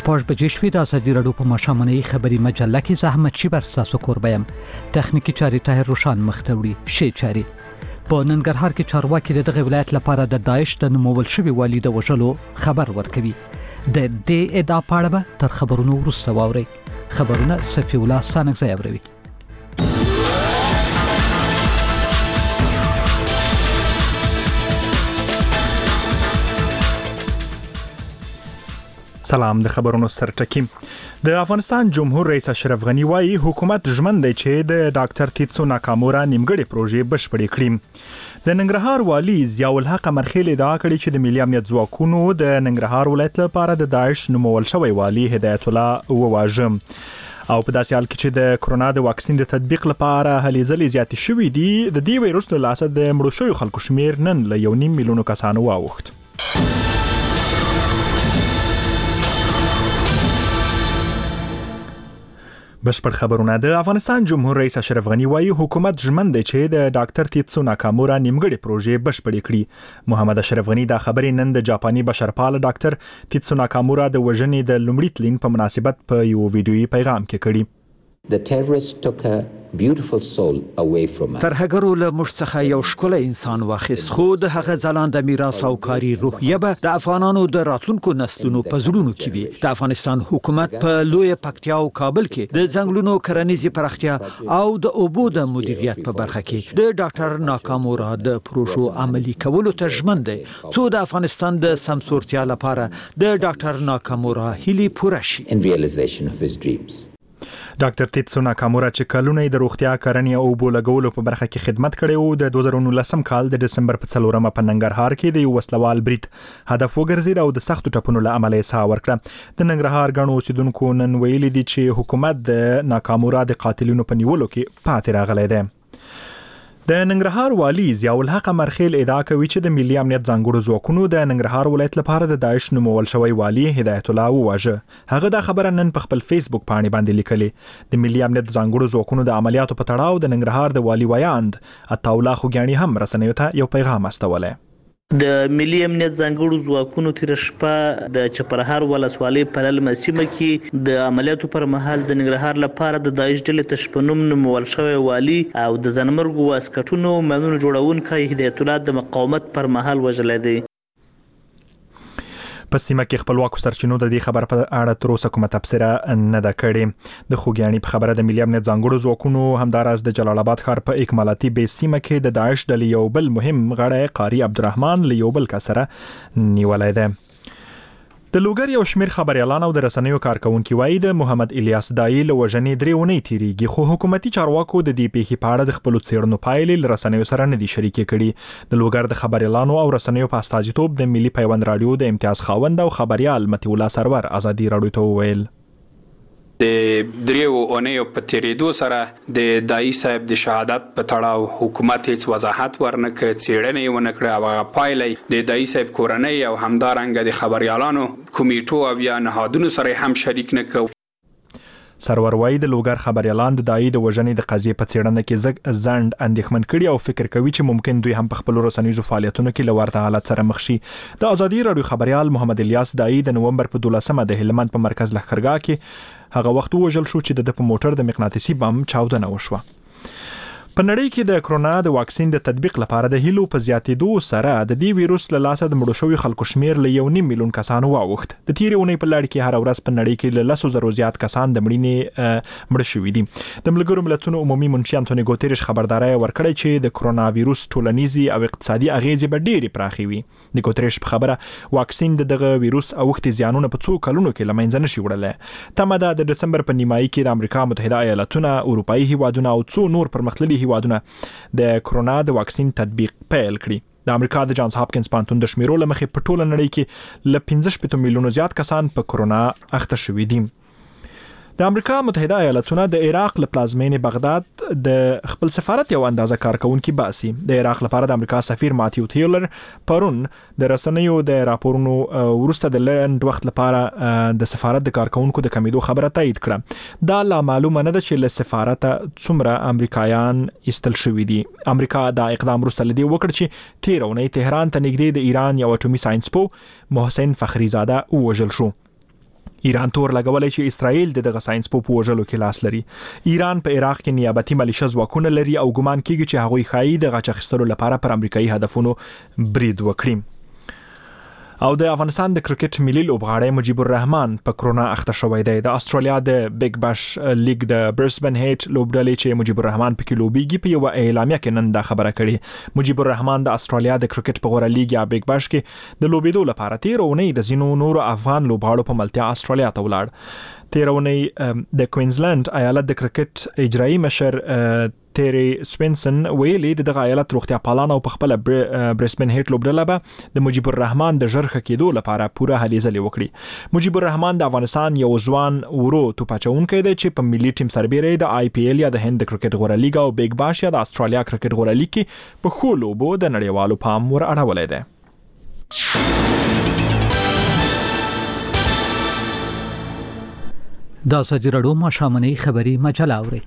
5 بجې شوې د ازادي راډیو په ماښامنۍ خبري مجله کې زحمت شي بر تاسو کوربم تخنیکی چاري طاهر روشان مختوړي شي چاري په ننګرهار کې چارواکي دغه ولایت لپاره د داعش د نومول شوی والي د وژلو خبر ورکوي د دې ادعا په اړه تر خبرونو وروسته واوري خبرونه صفي الله ستانکزی اوروي. سلام د خبرونو سرټکی د افغانستان جمهور رئیس اشرف غنی وايي حکومت ژمن دی چې د ډاکټر تیتسو ناکامورا نیمګړې پروژې بشپړې کړي. د ننګرهار والی ضیاء الحق مرخیل ادعا کړې چې د ملي امنیت ځواکونو د ننګرهار ولایت لپاره د داعش نومول شوی والی هدایت الله وواژه او په داسې حال کې چې د کرونا د واکسین د تطبیق لپاره هلې ځلې زیاتې شوې دي د دې وایروس له لاسه د مړو شویو خلکو شمیر نن له 1.5 میلیون کسانو واوښت. بشپړ خبرونه. د افغانستان جمهور رئیس اشرف غنی وايي حکومت ژمن دی چې د ډاکټر تیتسو ناکامورا نیمګړې پروژې بشپړې کړي. محمد اشرف غنی دا خبرې نن د جاپاني بشرپال ډاکټر تیتسو ناکامورا د وژنې د لومړي تلین په مناسبت په یو ویډیويي پیغام کې کړي. The terrorists took a beautiful soul away from us. ترهګرو له موږ څخه یو ښکلی انسان واخیست خو د هغه ځلانده میراث او کاري روحیه به د افغانانو د راتلونکو نسلونو په زړونو کې وي. د افغانستان حکومت په لوی پکتیا او کابل کې د ځنګلونو کرنیزي پراختیا او د اوبو د مدیریت په برخه کې د ډاکټر ناکامورا د پروژو عملي کولو ته ژمن دی څو د افغانستان د سمسورتیا لپاره د ډاکټر ناکامورا هیلې پوره شي. In realization of his dreams. ډاکټر تیتسو ناکامورا چې کلونه د روغتیا کرنې او اوبو لګولو په برخه کې خدمت کړی و د 2019 کال د دسمبر په 4 په ننګرهار کې د یو وسلوال برید هدف وګرځید او د سختو ټپونو له امله یې ساه ورکړه. د ننګرهار غنو اوسیدونکو نن ویلي دي چې حکومت د ناکامورا د قاتلینو په نیولو کې پاتې راغلی دی. د ننګرهار والی ضیاء الحق مرخیل ادعا کوي چې د ملي امنیت ځانګړو ځواکونو د ننګرهار ولایت لپاره د داعش نومول شوی والی هدایت الله وواژه. هغه دا خبره نن په خپل فیسبوک باندې لیکلې. د ملي امنیت ځانګړو ځواکونو د عملیاتو په تړاو د ننګرهار د والی ویاند عطاالله خوګیاني هم رسنیو ته یو پیغام استولی. د ملي امنیت ځانګړو ځواکونو تیر شپه د چپرهار ولسوالۍ په للمه سیمه کې د عملیاتو پر مهال د ننګرهار لپاره د داعش ډلې تشپنوم نومول شوی والي او د ځانمرګو واسکټونو منونو جوړونکی هدایت الله د مقاومت پر مهال وژلی دی. په سیمه کې خپلواکو سرچینو د دې خبر په اړه تر اوسه کومه تبصره نه ده کړې. د خوګیاني په خبره د ملي امنیت ځانګړو ځواکونو همداراز د جلال آباد ښار په اکمالاتي بې سیمه کې د داعش ډلې یو بل مهم غړی قاری عبدالرحمن له یو بل کس سره نیولی دی. د لوګر یو شمیر خبريالان او د رسنیو کارکونکو وایي د محمد الیاس دای له وژنې 3 اونۍ تیریږي خو حکومتي چارواکو د دې پیښې په اړه د خپل څېړنو پایلې له رسنیو سره نه دي شریک کړي. د لوګر د خبريالانو او رسنیو په استازیتوب د ملي پیوند رادیو د امتیاز خاوند او خبريال متي الله سرور ازادي راډیو ته وویل د دریو اونیو په تیریدو سره د دای صاحب د شهادت په تړاو حکومت هیڅ وضاحت ورنکړ، څېړنې ونکړه او هغه پایلې د دای صاحب کورنۍ او همدارنګه د خبريالانو کمیټو او یا نهادونو سره هم شریک نکړ. سرور وایي د لوګر خبريالان د دای د وژنې د قضیې په څېړنه کې ځنډ اندېښمن کړي او فکر کوي چې ممکن دوی هم په خپل رسنیزو فعالیتونو کې له ورته حالت سره مخ شي. د ازادي راډیو خبريال محمد الیاس دای د نومبر په 12 د هلمند په مرکز لښکرګاه کې هغه وخت وژل شو چې د موټر د مقناطیسي بم چاودنه وشوه. په نړۍ کې د کرونا د واکسین د تطبیق لپاره د هیلو په زیاتېدو سره د دې ویروس له لاسه د مړو شویو خلکو شمیر له 1.5 میلیون کسانو واوښت. د تیرې اونۍ په لړ کې هر ورځ په نړۍ کې له 100,000 زیات کسان د مړینې مړ شوي دي. د ملګرو ملتونو عمومي منشي انټونی ګوتریش خبرداري ورکړې چې د کرونا ویروس ټولنیزي او اقتصادي اغیزې به ډېرې پراخې وي. د ګوتریش په خبره واکسین دغه ویروس اوښتي زیانونه په څو کلونو کې لمنځه نشي وړلی. تمه ده د دسمبر په نیمایي کې د امریکا متحده ایالاتونه، اروپایي هیوادونه او څو نور پرمختللي هیوادونه د کرونا د واکسین تطبیق پیل کړي. د امریکا د جانز هاپکینز پانتون د شمیرو لمخې په ټوله نړۍ کې ل 15 میلیونو زیات کسان په کرونا اخته شوي دي. د امریکا متحده ایالاتونه د عراق له پلازمینې بغداد د خپل سفارت یو اندازه کارکونکو باسي. د عراق لپاره د امریکا سفیر ماتیو تیلر پرون د رسنیو د راپورونو ورسته د لند وخت لپاره د سفارت د کارکونکو د کمیدو خبره تایید کړه. دا لا معلومه نه ده چې له سفارت څومره امریکایان ایستل شوي دي. امریکا دا اقدام وروسته لدی وکړ چې تیرونه تهران ته نږدې د ایران یو اټومي ساينس پو محسن فخریزاده وژل شو. ایران تور لګولای چې اسرائیل دغه ساينس په وژلو کې لاس لري. ایران په عراق کې نیابتي ملیشه ځواکونه لري او ګمان کیږي چې هغوی خایي د غچ اخیستلو لپاره پر امریکایي هدفونو برید وکړي. او د افغانستان د کرکټ ملي لوبغاړی مجيب الرحمن په کرونا اخته شوی دی. د استرالیا د بیگ باش لیګ د برسبن هیټ لوبډلې چې مجيب الرحمن پکې لوبيږي په یو اعلامیه کې نن دا خبره کړې. مجيب الرحمن د استرالیا د کرکټ په غوړه لیګ یا بیگ باش کې د لوبېدو لپاره 13 اونۍ د زینو نور افغان لوبغاړو په ملتیا استرالیا ته ولاړ. 13 اونۍ د کوینزلند ایالت د کرکټ اجرایی مشر تیری سپینسن ویلي دغه ایالت روغتیا پالان او په خپل برسبن هیټ لوبډله به د مجيب الرحمن د ژرخه کېدو لپاره پوره هلې ځلې وکړي. مجيب الرحمن د افغانستان یو ځوان ورو توپاچونکی دی چې په ملي ټیم سربېره د IPL یا د هند د کرکټ غوړه لیګ او بیگ باش یا د استرالیا کرکټ غوړه لیګ کې په خو لوبو د نړیوالو پام ور اړولای دی. دا ازادي راډیو ماښامنۍ خبری مجله اوري.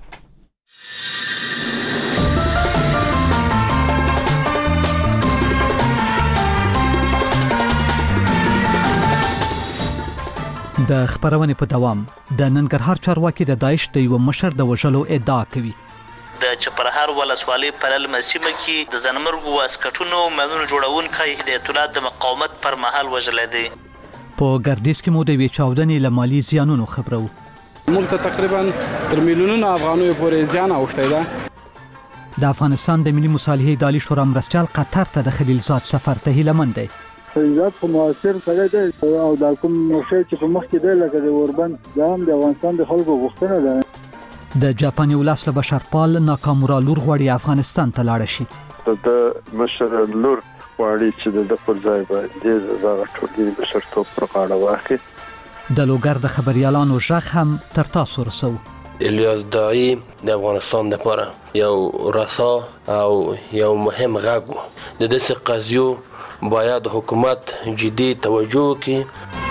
د خبرونې په دوام د ننګرهار چارواکي د داعش د یو مشر د وژلو ادعا کوي. د چپرهار ولسوالۍ په لمسیمه کې د زنمرګو واسکټونو منونو جوړونکي هدایت الله د مقاومت پر مهال وژل دي. په ګردیز کې مو د وی چاودنې لمالي زیانونو خبرو. موږ ته تقریبا تر میلیونونو افغانیو پورې زیان اوښتی ده. د افغانستان د ملي مصالحې اداري شورا مرستیال قطر ته د خلیلزاد سفر ته هیلمن دی. خلیلزاد په موثر سره دی او دا کوم شی چې په مخ کې دی لکه د اوربند دا هم د افغانستان د خلکو غوښتنه ده. د جاپاني ولس له بشرپال ناکامورا لور غوړي افغانستان ته لاړ شي. د مشر لور غوړي چې د پر ځای باندې زغه ټولګي بشرتوب پر غاړه واخلي. د لوګر د خبريالانو ژغ هم تر تاسو رسو. الیاس داعی د افغانستان لپاره یو رسا او یو مهم غږ د دې قضیو باید حکومت جدي توجه وکړي.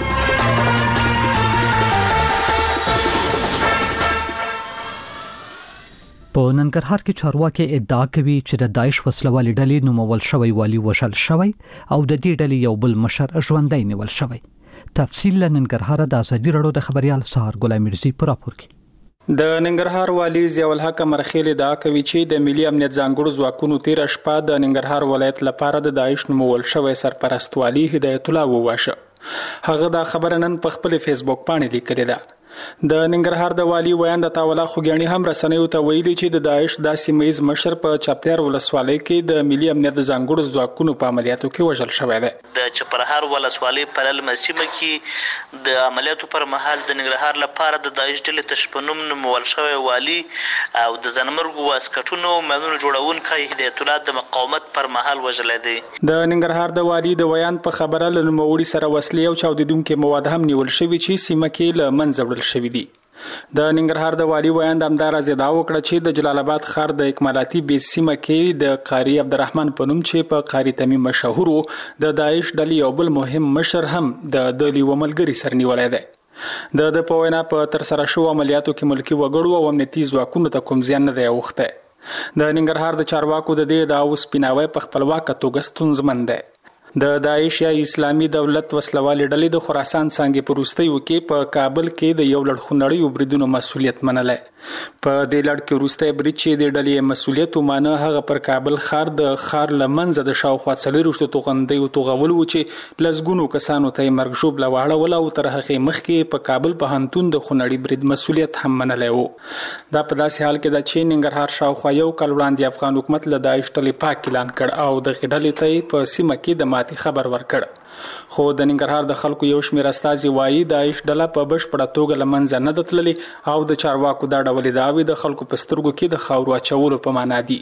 په ننګرهار کې چارواکي ادعا کوي چې د داعش وسلوالې ډلې نومول شوی والی وژل شوی او د دې ډلې یو بل مشر ژوندی نیول شوی. تفصیل له ننګرهار د ازادي راډیو د خبريال سهار ګلای مرزي پر راپور کې. د ننګرهار والی ضیاء الحق مرخیل ادعا کوي چې د ملي امنیت ځانګړو ځواکونو 13 شپه د ننګرهار ولایت لپاره د داعش نومول شوی سرپرست والی هدایت الله وواشه. هغه دا خبره نن په خپل فیسبوک باندې لیکلې ده. د ننګرهار د والی ویان د تاولا خوګیانی هم رسنیو ته ویلي چې د داعش د سیمایز مشر په چاپلر ولسوالۍ کې د ملي امنیت ځانګړو ځواکونو په عملیاتو کې وژل شوی دی. د چپرهار ولسوالۍ په لمسیمه کې د عملیاتو پر مهال د ننګرهار لپاره د داعش ډلې تشپنوم نومول شوی والی او د زنمرګو واسکټونو منونو جوړونکي هدایت الله د مقاومت پر مهال وژل دي. د ننګرهار د والی د ویان په خبره له نوموړي سره وسلې او چاودیدونکو مواد هم نیول شوی چې سیمه کې له منځ شوی دی. د ننګرهار د والی ویان د امدار ازدا وکړه چې د جلال آباد ښار د اکمالاتي بیس سیمه کې د قاری عبدالرحمن پنوم چې په قاری تمیم مشهور د داعش ډلې یو بل مهم مشر هم د دلی وملګری سر نیولای دی. د پوینا په تر سره شو عملیاتو کې ملکی وګړو او امنیتي ځواکونو ته کوم زیان نه دی اوخته. د ننګرهار د چارواکو د دې د اوس پیناوي په خپلواک توګه ستونزمن دی. د داعش یا اسلامي دولت وسلوالې ډلې د خراسان څنګه پروستیو کې په کابل کې د یو لړخونړیو بریدونو مسولیت منلای. په دې لړ کې روسته برید چې د ډلې مسولیت ومانه هغه پر کابل ښار د ښار لمنځه د شاوخوا څلورشتو توغندۍ او توغول و چې لزګونو کسانو ته مرګ شوب لواړه ولا او تر هغه مخکې په کابل په هنتون د خونړی برید مسولیت هم منلای وو. دا په داسې حال کې د چین ننګرهار شاوخوا یو کال وړاندې افغان حکومت له داعش ډلې پاک اعلان کړ او د ډلې ته په سیمه کې د ماتي خبر ورکړ. خو د ننګرهار د خلکو یو شمېر استازي وایي داعش ډله په بشپړه توګه لمنځه نه دتللي او د چارواکو دا ډول دعوی د خلکو په سترګو کې د خاورو اچولو په معنا دي.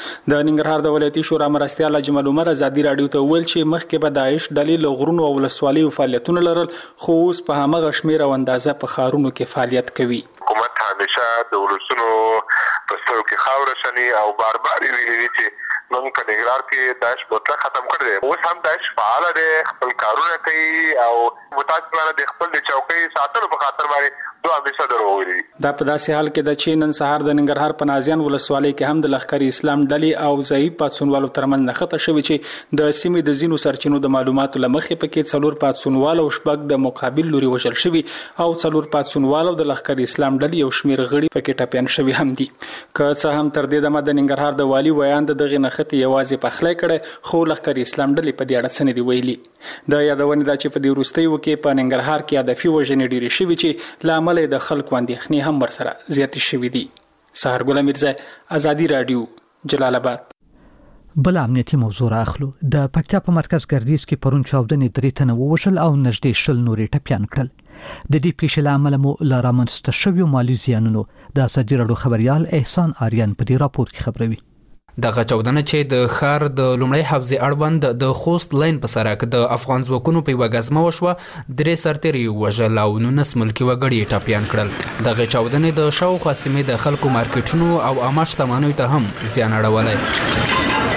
د ننګرهار د ولایتي شورا مرستیال اجمل عمر ازادي راډیو ته ویل چې مخکې به داعش ډلې له غرونو او ولسوالیو فعالیتونه لرل خو اوس په همغه شمېر او اندازه په ښارونو کې فعالیت کوي. حکومت همیشه د ولسونو په سترګو کې خاور شني او بار بار ویلي چې موږ په ننګرهار کې داعش مطلق ختم کړی دی. اوس هم داعش فعال دی، خپل کارونه کوي او متاسفانه د خپل د چوکۍ ساتلو په خاطر باندې 2% وروي. دا په داسې حال کې د چین نن سهار د ننګرهار په نازیان ولسوالۍ کې هم د لښکر اسلام ډلې او ضعیف پاتسونوالو ترمنځ نښته شوې چې د سیمې د ځینو سرچینو د معلوماتو لمخې پکې 4 پاتسونوال او شپږ د مقابل لوري وژل شوي او 4 پاتسونوال د لښکر اسلام ډلې یو شمېر غړي پکې ټپيان شوي هم دي. که څه هم تر دې دمه د ننګرهار د والي ویان دغه نښتې یوازې پخلی کړي خو لښکر اسلام ډلې په دې اړه څه نه دي ویلي. د یادونې دا چې په دې وروستیو کې په ننګرهار کې هدفي وژنې ډېرې شوي چې له امله د خلکو اندېښنې هم ورسره زیاتې شوي دي. سهار ګل میرزا، ازادي رادیو، جلال آباد. بل امنیتي موضوع راخلو. د پکتیا په مرکز ګردیز کې پرون چاودنې 3 تنه ووژل او نږدې 10 نورې ټپيان کړل. د دې پیښې له امله مو لا رامنځته شویو مالي زیانونو د ازادي رادیو خبريال احسان آریان په دې راپور کې خبروي. دغه چاودنه چې د خار د لومړی حوزې اړوند د خوست لاین په سرک د افغان ځواکونو په وګزمه وشوه، 3 سرتیري وژل او 19 ملکي وګړي ټپيان کړل. دغه چاودنې د شاوخوا سیمې د خلکو مارکیټونو او عامه شتمنیو ته هم زیان اړولی.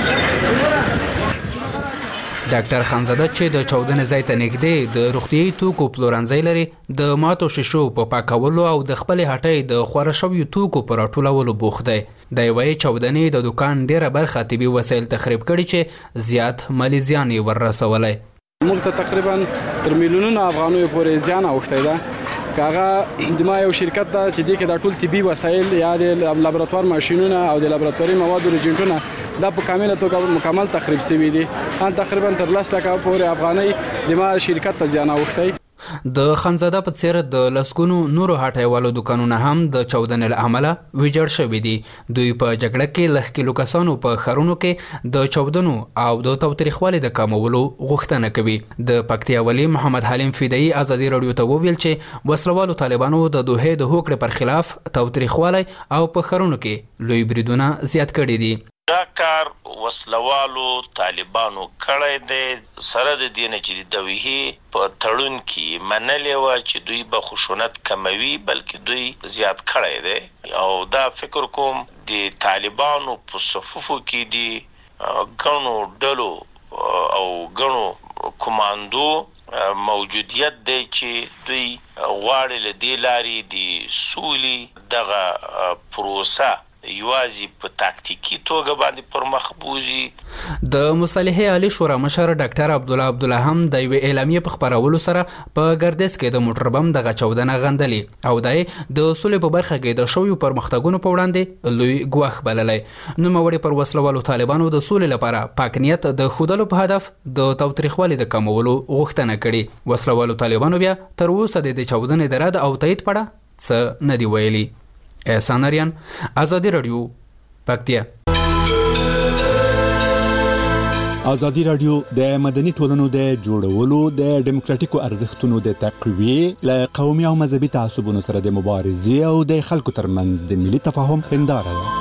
ډاکټر خانزاده چې د چاودنې ځای ته نږدې د روغتیايي توکو پلورنځی لري، د ماتو شیشو په پاکولو او د خپل هټۍ د خواره شویو توکو په راټولولو بوخت دی. د یوې چاودنې د دکان ډیره برخه طبي وسایل تخریب کړي چې زیات مالي زیان یې ورسولی. موږ ته تقریبا تر میلیونونو افغانیو پورې زیان اوښتی ده. کاغه د ما یو شرکت ده چې دې کې د ټول طبي وسایل یا د لابراتوار ماشینونه او د لابراتواري موادو رجنټونه دا په کامله توګه مکمل تخریب شوي دي. ان تقریبا تر 10 لک پورې افغانۍ د ما شرکت ته زیان اوښتی. د خانزاده په څیر د لسګونو نورو هټیوالو دکانونه هم د چاودنې له امله ویجاړ شوي دي. دوی په جګړه کې لږ کیلو کسانو په ښارونو کې د چاودنو او د تاوتریخوالي د کمولو غوښتنه کوي. د پکتیا والي محمد حلیم فدایي ازادي رادیو ته وویل چې وسلوالو طالبانو د دوحې د هوکړې پر خلاف تاوتریخوالی او په ښارونو کې لوی بریدونه زیات کړي دي. دا کار وسلوالو طالبانو کړی دی سره د دې نه چې د دوحې په تړون کې منلې وه چې دوی به خشونت کموي بلکې دوی زیات کړی دی. او دا فکر کوم د طالبانو په صفوفو کې دي ګڼو ډلو او ګڼو کماندو موجودیت دی چې دوی غواړي له دې لارې د سولې دغه پروسه یوازې په تاکتیکی توګه باندې پر مخ بوزي. د مصالحې عالی شورا مشر ډاکټر عبدالله هم د یو اعلامیه په خبرولو سره په ګردیز کې د موټر بم دغه چاودنه غندلي او د اصول په برخه کې د شویو پرمختګونو په وړاندې لوی ګواښ بللی. نوموړي پر وسلوالو طالبانو د سولې لپاره پاک نیت د ښودلو په هدف د تاوتریخوالي د کمولو غوښتنه کړې. وسلوالو طالبانو بیا تر اوسه د چاودنې د رد او تایید په اړه څه نه دی ویلي. احسان آریان، ازادي رادیو، پکتیا. ازادي رادیو د مدني ټولنو د جوړولو، د ډیموکراتیکو ارزښتونو د تقویې، له قومي او مذهبي تعصبونو سره د مبارزې او د خلکو ترمنځ د ملي تفاهم هنداره ده.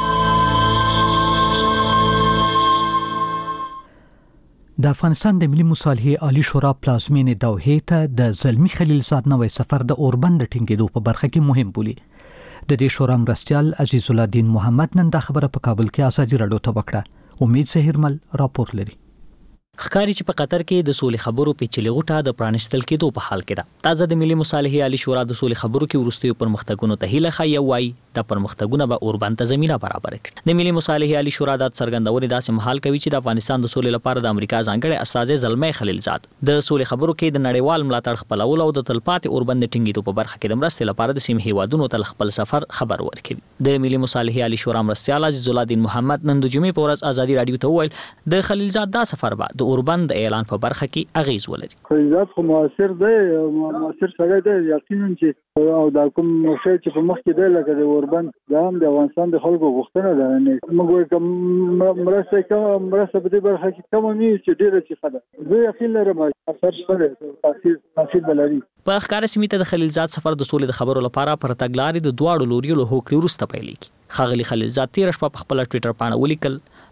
د افغانستان د ملي مصالحې عالی شورا پلازمینې دوحې ته د زلمی خلیلزاد نوې سفر د اوربند ټینګېدو په برخه کې مهم بولي. د دې شورا مرستیال عزیز الله الدین محمد نن دا خبره په کابل کې ازادي رادیو ته وکړه. امید زهیرمل راپور لري. ښکاري چې په قطر کې د سولې خبرو پیچلې غوټه د پرانستل کېدو په حال کې ده. تازه د ملي مصالحې عالی شورا د سولې خبرو کې وروستیو پرمختګونو ته هیله ښایي او وایي دا پرمختګونه به اوربند ته زمینه برابر کړي. د ملي مصالحې عالی شورا د څرګندونې داسې مهال کوي چې د افغانستان د سولې لپاره د امریکا ځانګړي استازی زلمی خلیلزاد د سولې خبرو کې د نړیوال ملاتړ خپلولو او د تلپاتې اوربند ټینګېدو په برخه کې د مرستې لپاره د سیمې هیوادونو ته خپل سفر خبر ورکوي. د ملي مصالحې عالی شورا مرستیال عزیز الله الدین محمد نن د جمعې په ورځ ازادي رادیو ته وویل د خلیلزاد دا سفر به د اوربند اعلان په برخه کې اغیز ولري. خلیلزاد خو موثر دی، موثر سره دی، یقینا چې او دا کوم شی چې په مخ کې دی لکه د اوربند دا هم د افغانستان د خلکو غوښتنه ده. موږ وایو کوم مرسته په دې برخه کې کوم نه چې ډیره چې خده زه یقین لرم اثر شته تاثیر بلري. په ښکار سیمې ته د خلیلزاد سفر د سولې د خبرو لپاره پر تګلارې د دواړو لوريو له هوکړې وروسته پیلېږي. ښاغلي خلیلزاد تېره شپه په خپله ټویټر پاڼه ولیکل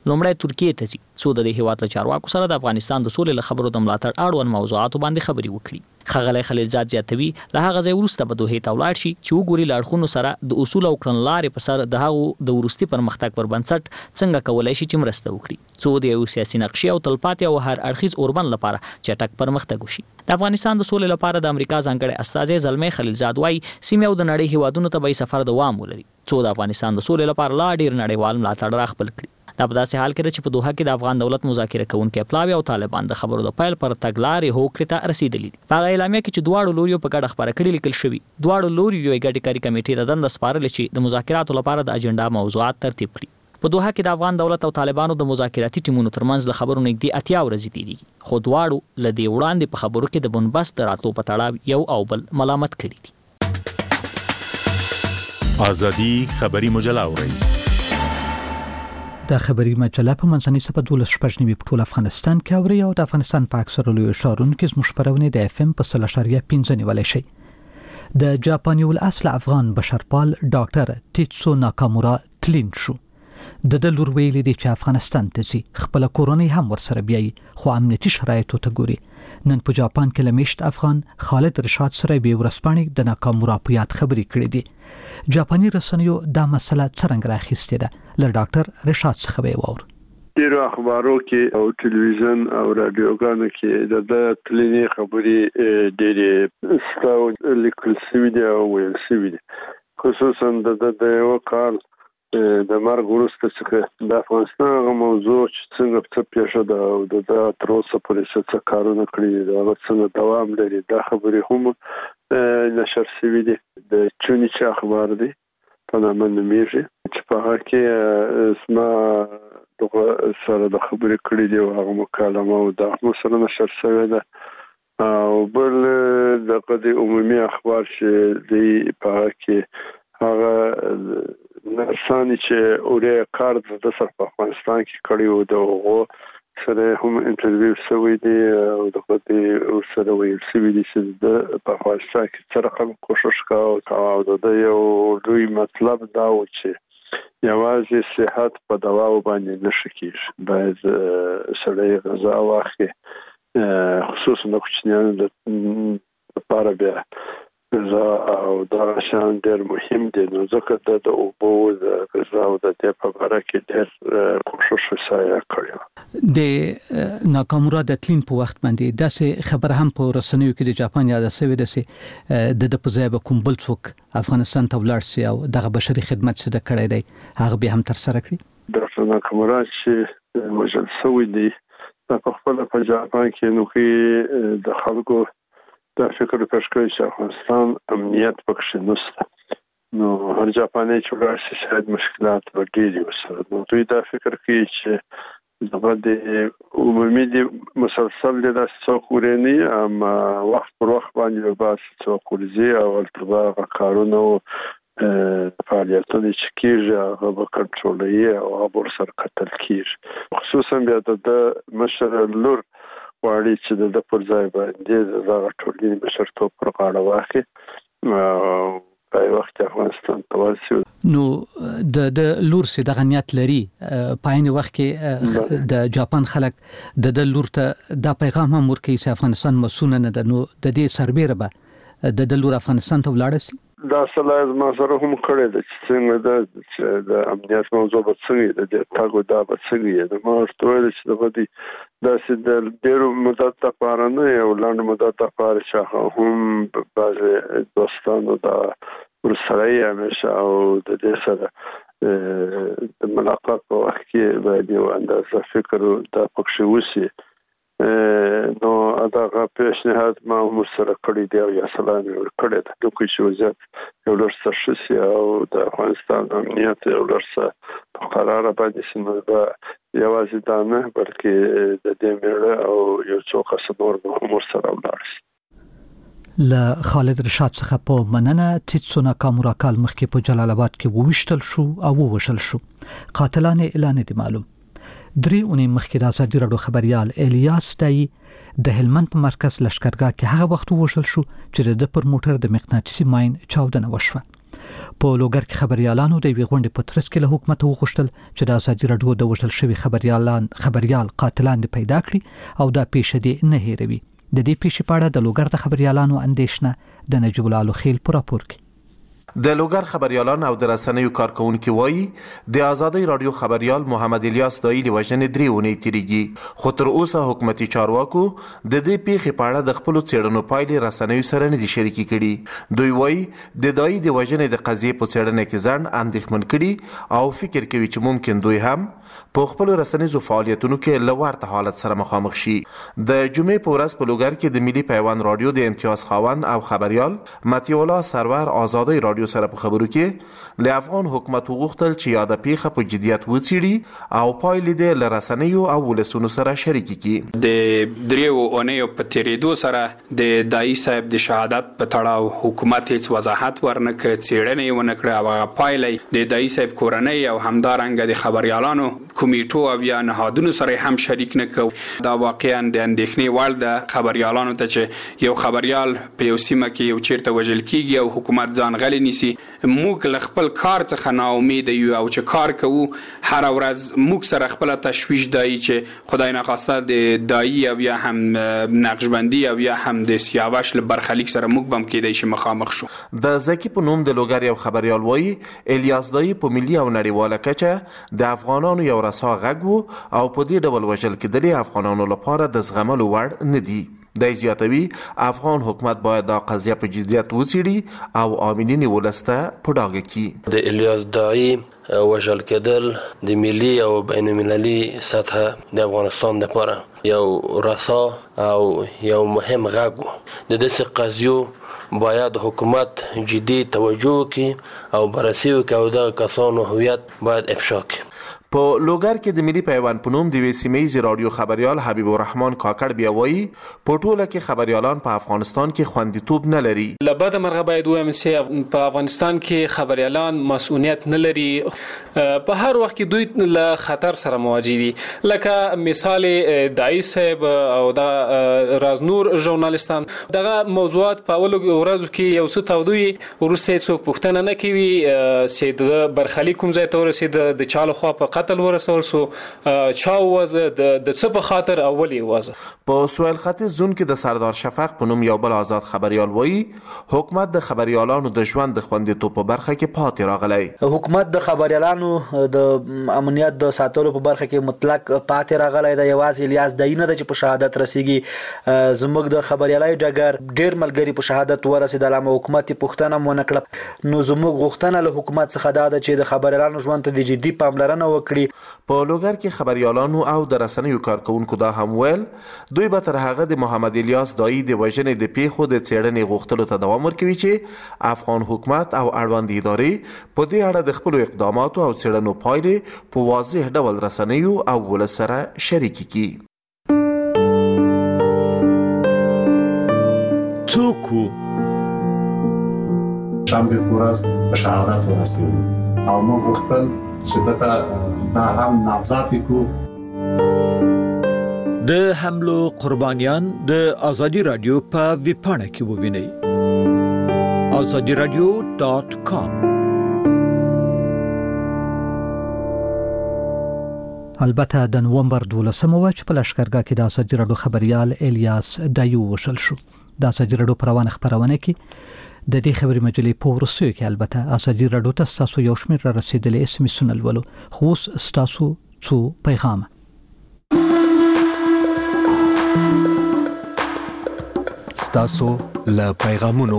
لومړی ترکیه ته ځي څو د هیواد له چارواکو سره د افغانستان د سولې له خبرو د ملاتړ اړوند موضوعاتو باندې خبرې وکړي. ښاغلی خلیلزاد زیاتوي له هغه ځای وروسته به دوحې ته ولاړ شي چې وګوري له اړخونو سره د اصول او کړنلارې په سر د هغو د وروستي پرمختګ پر بنسټ څنګه کولی شي چې مرسته وکړي څو د یو سیاسي نقشې او تلپاتې او هر اړخیز اوربند لپاره چټک پرمختګ وشي. د افغانستان د سولې لپاره د امریکا ځانګړی استازی زلمی خلیلزاد وایي سیمې او د نړۍ هیوادونو ته به سفر دوام ولري څو د افغانستان د سولې لپاره لا ډیر نړیوال ملاتړ راخپل کړي. دا په داسې حال کې چې په دوحه کې د افغان دولت مذاکره کوونکي پلاوی او طالبان د خبرو د پیل پر تګلارې هوکړې ته رسیدلي دي. په اعلامیه کې چې دواړو لوریو په ګډه خبره کړې لیکل شوی دواړو لوریو یو ګډه کاری کمیټې ته دنده سپارلې چې د مذاکراتو لپاره د اجنډا موضوعات ترتیب کړي. په دوحه کې د افغان دولت او طالبانو د مذاکراتي ټیمونو ترمنځ له خبرو نږدې 80 ورځې تیریږي خو دواړو له دې وړاندې په خبرو کې د بنبست راتلو په تړاو یو او بل ملامت کړي دي. ازادي خبري مجله اوري. د خبري مجله په منځنۍ صفحه 12 په ټول افغانستان کې اوري او د افغانستان په اکثره لوی ښارونو کې زموږ خبرونه د اف ام په 0.5 نیولای شي. د جاپاني الاصل افغان بشرپال ډاکټر تیتسو ناکامورا تلین شو. د لور ویلي دی چې افغانستان ته ځي خپل کورونی هم ورسره بیاي خو امنیتي شرایطو ته ګوري. نن په جاپان کې لمیشت افغان خالد رشاد سره به ورسپانې د ناکامورا په یاد خبرې کړې دي. جاپاني رسنیو دا مسله څنګه راخیستې ده له ډاکټر رشاد څخه به وور. ډیرو اخبارو کې او ټلویزیون او رادیوګانو کې د تلینی خبرې ډېرې ستاو لیکل شوی دی او ویل شوی دی خصوصا د یو کال د مرګ وروسته چې د افغانستان غو موضوع چې څنګه په پیښه ده او د تر اوسه پورې څه کارونه کړی دا څنګه دوام لري دا خبرې هم نشر شوی دي. د چونیچ اخبار دی په نامه نومیږي چې په هغه کې اسما دغه سره د خبرې کړی دی او هغه مکالمه او د سره نشر شوی ده او بل د عمومي اخبار چې دی په هغه کې هغه نرسانی چې اوریا کار د سر په افغانستان کې کړی او دغه سره هم انټرویو شوی دی او دغه سره ویل شوی دی چې د په افغانستان کې سره کوم کوشش کاوه او د یو دوی مطلب دا و چې یوازې صحت په دوا باندې نشي کېږي باید سړی غذا واخلي خصوصا د کوچنیانو لپاره بیا غذا او دا شان ډېر مهم دي نو ځکه د اوبو د غذا او د دې په اړه کې ډېر کوشش وسایه کړی. د ناکامورا د تلین په وخت باندې داسې خبر هم په رسنیو کې د جاپان یاد شوی دی د په ځای به کوم بل څوک افغانستان ته ولاړ شي او دغه بشري خدمت څه د کړی دی هغه به هم تر سره کړی. د ناکامورا چې وجل شوی دی په خپل په جاپان کې نو کې د خلکو دا فکر پښکوي چې افغانستان امنیت پکې نشته نو هر جاپاني چې ورسې شاید مشکلات ورډېری وسره نو دوی دا فکر کوي چې دغه د عمومي د مسلسل د څوکورنی وخت پر وخت باندې بس څوکورځي او التبا کارونه فعالیتونه چې کیږي هغه به کنټرولوي او هغه سره قتل کیږي خصوصا بیا د مشر لور واړي چې د پر ځای باندې د ټولنې بشرتوب پر غاړه واخلي او په وخت افغانستان ته ورسي نو د لور سي د غنیت لري په عین وخت کې د جاپان خلک د لور ته د پیغام هم ورکوي چې افغانستان مسؤل نه ده نو د دې سربېره به د لور افغانستان ته ولاړ شي. دا سلایز ما سره هم کړی د څنګه د امنیت موضوع په څنګه د تاګو دا په څنګه د ما ورته چې د غدي داسې د ډیرو مدت لپاره نه یو لاندې مدت لپاره چې هم بعض دوستانو دا ورسره یې همیشه او د دې سره د ملاقات په وخت کې باید یو اندازه فکر دا پکښې وشي نو دا پیشنهاد ما هم سره کړی دی او یا سلام ورکړی دی نو چې وضعیت یو لږ څه شي او د افغانستان امنیت یو لږ څه په قرار باندې سیمه به یوازې دا نه بلکې د دې میړه او یو څو کس نور هم سره ولاړ شي. ل خالد رشاد څخه په مننه تیتسو ناکامورا کال مخکې په جلال آباد کې وویشتل شو او ووژل شو. قاتلان اعلان دي معلوم. درې اونۍ مخکې د ازادي راډیو خبريال الیاس دای د هلمند په مرکز لشکرګاه کې هغه وخت ووژل شو چې د پر موټر د مقناطیسي ماین چاودنه وشوه. په لوګر کې خبريالانو د وی غونډې په ترڅ کې له حکومت وغوښتل چې د ازادي رادیو د وژل شوی خبريال قاتلان پیدا کړي او دا پیښه دې نه هېروي. د دې پیښې په اړه د لوګر د خبريالانو اندېښنه د نجیب الله الخیل پر راپور کې. د لوګر خبريالان او د رسنیو کارکونکو وایي د ازادي رادیو خبريال محمد الیاس دایي د وژنې 3 اونۍ تیریږي، خو تر اوسه حکومتي چارواکو د دې پیښې په اړه د خپل څېړنو پایلې رسنیو سره نه دي شریکې کړي. دوی وایي د دایي د وژنې د قضیې په څېړنه کې ځان اندېښمن کړي او فکر کوي چې ممکن دوی هم په خپل رسنیزو فعالیتونو کې له ورته حالت سره مخامخ شي. د جمعې په ورځ په لوګر کې د ملي پیوند رادیو د امتیاز خاوند او خبريال مطیع الله سرور ازادي رادیو سره په خبرو کې له افغان حکومت وغوښتل چې یاده پیښه په جدیت وڅېړي او پایلې د لرسنیو او ولسونو سره شریک کړي. د دریو اونیو په تیریدو سره د دایي صاحب د شهادت په تړاو حکومت هیڅ وضاحت ورنکړ، څېړنې ونکړه او پایلې د دایي صاحب کورنۍ او همدارنګه د خبريالانو کمیټو او یا نهادونو سره هم شریک نکو. دا واقعا د اندېښنې وړ د خبريالانو ته چې یو خبريال په یو سیمه کې یو چیرته وژل کیږي او حکومت ځان غلي نیسي. موږ له خپل کار څخه نا امید یو او چې کار کوو هر ورځ موږ سره خپل تشویش دی چې خدای ناخواسته د دایي او یا هم نقشبندي او یا هم د سیاوش له برخلیک سره موږ بم کېدای شي مخامخ شو. د زکی په نوم د لوګر یو خبريال وایي الیاس دایي په ملي او نړیواله کچه د افغانانو یو رسا غږ وو او په دې ډول وژل کېدل افغانانو لپاره د زغملو وړ نه دي. د زیاتوي افغان حکومت باید دا قضیه په جدیت وڅېړي او عاملین ولسته په ډاګه کړي. د الیاس دایي وژل کېدل د ملي او بین المللي سطحه د افغانستان لپاره یو رسا او یو مهم غږ و. د داسې قضیو باید حکومت جدي توجه وکړي او بررسي وکړي او دغه کسانو هویت باید افشا کړي. په لوګر کې د ملي پیوند په نوم د سیمه‌ییز رادیو خبريال حبیب الرحمن کاکړ بیا وایي په ټوله کې خبريالان په افغانستان کې خوندیتوب نه لري. لبد مرغه باید وایم چې په افغانستان کې خبريالان مسؤلیت نه لري. په هر وخت کې دوی له خطر سره مواجه دي. لکه مثال دایي صاحب او د رازنور ژورنالیستان دغه موضوعات په اولو ورځو کې یو څه تودوي ورسته څوک پوښتنه نه کوي چې د برخلیک کوم ځای ته ورسید د چالو خوا په قتل ورسول سو چا وزه د څه په خاطر اولی وزه. په سویل ختیځ زون کې د سردار شفق په نوم یو بل آزاد خبريال وایي حکومت د خبريالانو د ژوند د خوندیتوب په برخه کې پاتې راغلی. حکومت د خبريالانو د امنیت د ساتلو په برخه کې مطلق پاتې راغلی دی. یوازې الیاس دایي نه د چې په شهادت رسیږي، زموږ د خبريالۍ ډګر ډیر ملګری په شهادت ورسېدل، اما حکومت پوښتنه مو نه کړه. نو زموږ غوښتنه له حکومت څخه دا ده چې د خبريالانو ژوند ته د جدي پاملرنه وکړي. په لوګر کې خبريالانو او د رسنیو کارکونکو دا هم ویل دوی به تر هغه د محمد الیاس دایي د وژنې د پیښو د څېړنې غوښتلو ته دوام ورکوي چې افغان حکومت او اړوند ادارې په دې اړه د خپلو اقداماتو او څېړنو پایلې په واضح ډول رسنیو او ولس سره شریکې کړي. څوک شنبه ورځ په شهادت ورسېد او موږ غوښتل چې دا هم نامزد کو. د حملو قربانیان د ازادي رادیو په ویبپاڼه کې ووینئ azadiradio.com. البته د نومبر 12 چې په لشکرګاه کې د ازادي رادیو خبريال الیاس دایي وشل شو. د ازادي رادیو پروانه خبرونه کې د دې خبري مجلې په ورسېو کې البته ازادي رادیو ته تاسو یو شمېر را رسیدلې اس ام اس ولولو. خو تاسو څو پیغام تاسو له پیغامونو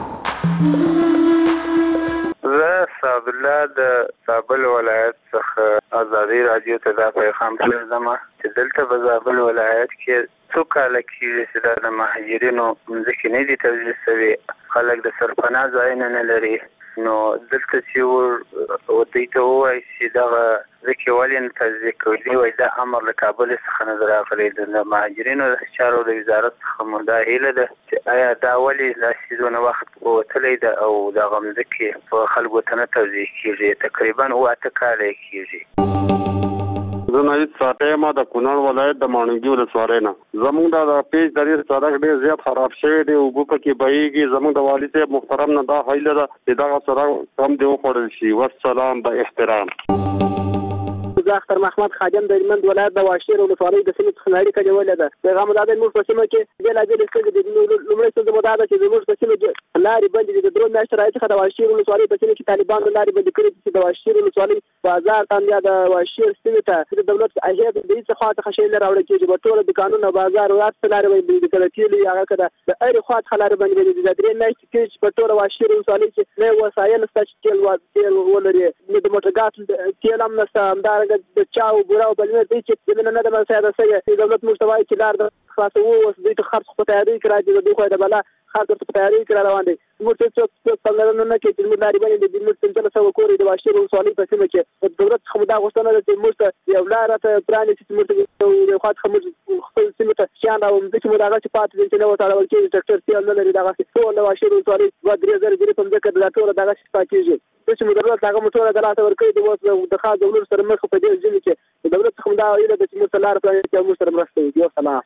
صاحب الله د زابل ولایت څخه ازادي رادیو ته دا پیغام پرېږدم چې دلته په زابل ولایت کې څو کاله کېږي چې د مهاجرینو ځمکې نه دي توزیع شوي، خلک د سرپناه ځایونه نه لري. نو دلته چې دوی ته ووایي چې دغه ځمکې ولې نه توزیع کوي، دوی وایي دا امر له کابل څخه نه دی راغلی. د مهاجرینو د چارو د وزارت څخه مو دا هیله ده چې آیا دا ولې داسې دونه وخت وتلی ده او دغه ځمکې په خلکو ته نه توزیع کېږي. تقریبا 8 کاله یې کېږي. زه نه ساتم د کونړ ولایت د مانګي ولسوالۍ نه. زموږ د پیج درې سړک ډیر زیات خراب شوی دی او په کې بهيږي. زموږ د والي صاحب محترم نه دا هیله ده چې دا سړک کم دی وخوړل شي. والسلام د احترام. اختر محمد خادم د هلمند ولایت د واشیر ولسوالۍ د سیمې څخه اړیکه نیولې ده. پیغام دا د موږ په سیمه کې بېلابېل ستونزې دي. لومړی ستونزه مو دا ده چې زموږ په سیمه کې لارې بندې دي. د درو میاشتو راهیسې څخه د واشیر ولسوالۍ په سیمه کې طالبانو لارې بندې کړې دي چې د واشیر ولسوالۍ بازار ته یا د واشیر سیمې ته د دولت اجازه د هېڅ خوا څخه شی نه راوړل کېږي. په ټوله دوکانونه بازار ورات لارې بندې کړل کېږي. هغه که د هرې خوا څخه لارې بندې دي. د درې میاشتې کې چې په ټوله واشیر ولسوالۍ کې نه وسایل شته چې تېل ولري، نه د موټر ګاز تېل هم نشته، همدارنګه د چا او بوره او بلمې دی چې زمینه نه ده مساعده شوې. دولت موږ ته وایي چې لار د خلاصوو اوس دوی ته خرڅ په تیاري کې راځي. د دوی خو د بلا خرڅ په تیاري کې را روان دی. موږ ته څوک پاملرنه نه کوي چې زموږ لارې بندې دي. موږ 1500 کورې د واشیر ولسوالۍ په سیمه کې د دولت څخه دا غوښتنه ده چې موږ ته یو لار راته پرانیستي چې موږ ته د خوا څخه موږ خپل سیمې ته شیان راوړو چې موږ هغه چې پاتې دي چې نه وتاړول کېږي. ټرکټر تېل نه لري. دغسې ټول د واشیر ولسوالۍ 2-3 زره په ځمکه دا ټوله دغسې شپه کېږي. چې موږ دولت هغه موټره د لاسه ورکوي د اوس د خاص ډولونو سره مخ په دې ژمي کې د دولت څخه دا ویله ده چې موږ ته لاره پرانیستي او موږ سره مرسته وکړي. سلام.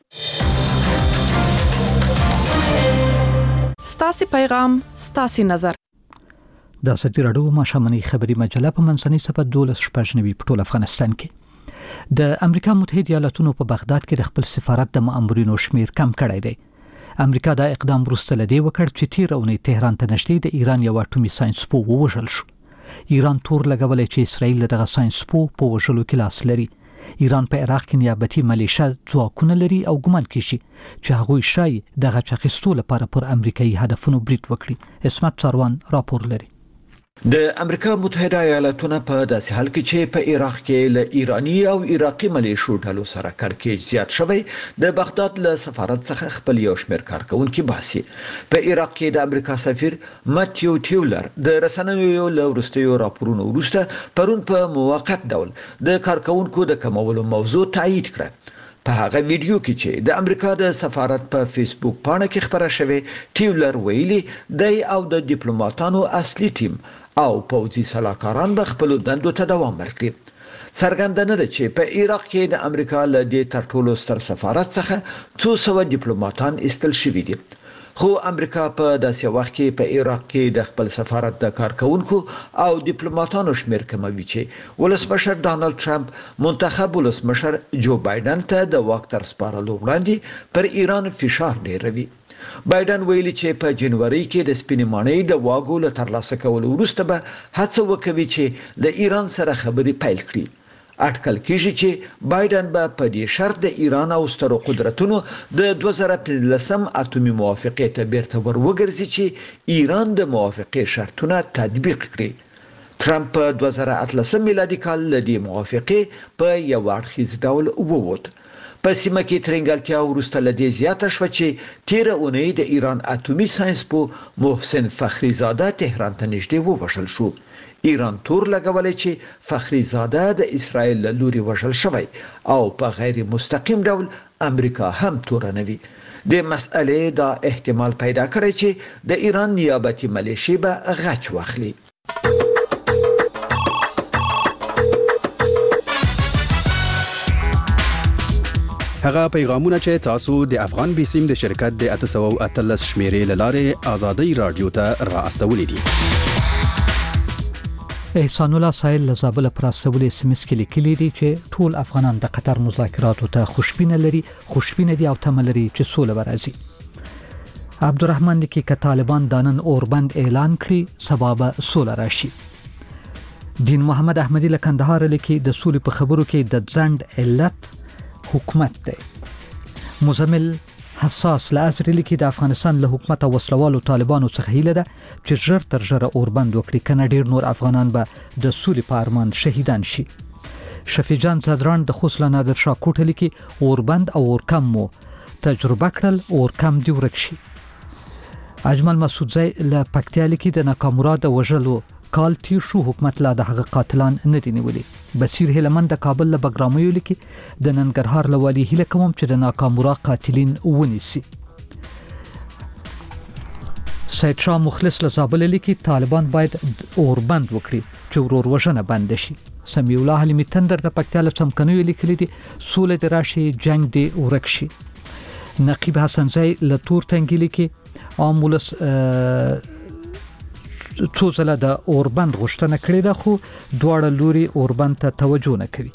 ستاسو پیغام ستاسو نظر. د ازادي راډیو ماشومنۍ خبري مجله په منځنۍ صفحه 12 په ټول افغانستان کې د امریکا متحده ایالاتونو په بغداد کې د خپل سفارت د مامورینو شمیر کم کړی دی. امریکا دا اقدام وروسته لدی وکړ چې تیر اونۍ تهران ته نږدې د ایران یو اټومي ساينسپو ووژل شو. ایران تور لګولې چې اسرائیل دغه ساينسپو په وژلو کې لاس لري. ایران په عراق کې نیابتي ملیشه ځواکونه لري او ګمان کیږي چې هغوی شای دغه چاخستو لپاره پر امریکایي هدفونو برید وکړي. اسمت سروان راپور لري. د امریکا متحده ایالاتونو په داسې حال کې چې په عراق کې له ایرانی او عراقي ملیشو ډلو سره کړکېچ زیات شوی، د بغداد له سفارت څخه خپل یو شمېر کارکونکي باسي. په عراق کې د امریکا سفیر ماتیو ټیولر د رسنیو له وروستیو راپورونو وروسته پرون په موقت ډول د کارکونکو د کمولو موضوع تایید کړه. په هغه ویډیو کې چې د امریکا د سفارت په فیسبوک پاڼه کې خبره شوې، ټیولر ویلي دی او د ډیپلوماټانو اصلي ټیم او پوځي سلاکاران به خپل دندو ته دوام ورکړي. څرګندنه ده چې په عراق کې د امریکا له دې تر ټولو ستر سفارت څخه 200 ډیپلوماټان استل شوي دي. خو امریکا په داسې وخت کې په عراق کې د خپل سفارت د کارکونکو او ډیپلوماټانو شمیر کموي چې ولسمشر ډانلډ ټرمپ منتخب ولسمشر جو بایدن ته د واک تر سپارلو وړاندې پر ایران فشار ډیروي. بایدن ویلي چې په جنوري کې د سپینې ماڼۍ د واګو له ترلاسه کولو وروسته به هڅه وکوي چې د ایران سره خبرې پیل کړي. اټکل کېږي چې بایدن به په دې شرط د ایران او سترو قدرتونو د 2015 اټومي موافقې ته بیرته وروګرځي چې ایران د موافقې شرطونه تطبیق کړي. ټرمپ په 2018 میلادي کال له دې موافقې په یو اړخیز ډول ووت. په سیمه کې ترنګلتیا وروسته لدې زیاته شو چې تیر اونۍ د ایران اټومي ساينسپو محسن فخریزاده تهران ته نږدې ووژل شو. ایران تور لګولې چې فخریزاده د اسرائیل له لوري وژل شوی او په غیر مستقیم ډول امریکا هم تورنوي. د مسئلې دا احتمال پیدا کړی چې د ایران نیابتي ملیشي به غچ واخلي. هغه پیغامونه چې تاسو د افغان بیسیم د شرکت د 813 شمیرې لاره آزادۍ رادیو ته را استولې دي. احسان الله سایل لزابل پراسول SMS کې لیکلي دي چې ټول افغانان د قطر مذاکراتو ته خوشبینه دي او تمه لري چې سوله ورځي. عبدالرحمن لیکي چې طالبان دانن اوربند اعلان کړي سبب سوله راشي. دین محمد احمدی له کندهار لیکي د سولې په خبرو کې د ځند علت حکومت دی. مزمل حساس لازر لیکي د افغانستان له حکومت او وسلوالو طالبانو څخه هیله ده چې ژر تر ژره اوربند وکړي کنه ډیر نور افغانان به د سولې په ارمان شهیدان شي. شفیع جان زدران د خوسلا نادر شاه کوټه لیکي اوربند او اورکم مو تجربه کړل اورکم دی ورک شي. اجمل مسعودزی له پکتیا لیکي د ناکامراد وژلو کال تیر شو حکومت لا د هغه قاتلان نه دي نیولي. بصیر هلمند د کابل له بګرامیو لیکي د ننګرهار له والی هیله کوم چې د ناکامورا قاتلین ونیسي. سید شاه مخلص له زابل لیکي طالبان باید اوربند وکړي چې ورور وژنه بند شي. سمیع الله حلیمی تندر د پکتیا له څمکنیو لیکلي دي سوله د راشي جنگ دی ورکشي. نقیب حسن زئی له تور تنګیلی کې امولس څو ځله د اوربند غوښتنه کړې ده خو دواړه لوري اوربند ته توجه نه کوي.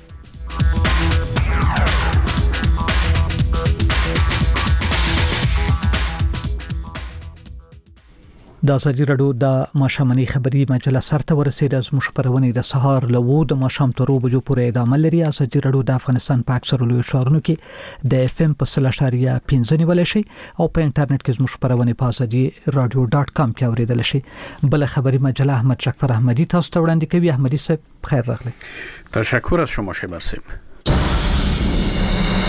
د ازادي راډیو د ماشامنۍ خبري مجله سرته ورسېده. زموږ خبرونه د سهار له 2 د ماښام تر 2 بجو پورې ادامه لري. ازادي راډیو د افغانستان په اکثر لوی ښارونو کې د اف ام په 0.5 نیول شي او په انټرنیټ کې زموږ خبرونه په azadi.radio.com کې اوریدل شي. بل خبري مجله احمد شکفر احمدی تاسو ته وړاندې کوي. احمدی صاحب خیر راغلی. تشکر از شما شبر صاحب.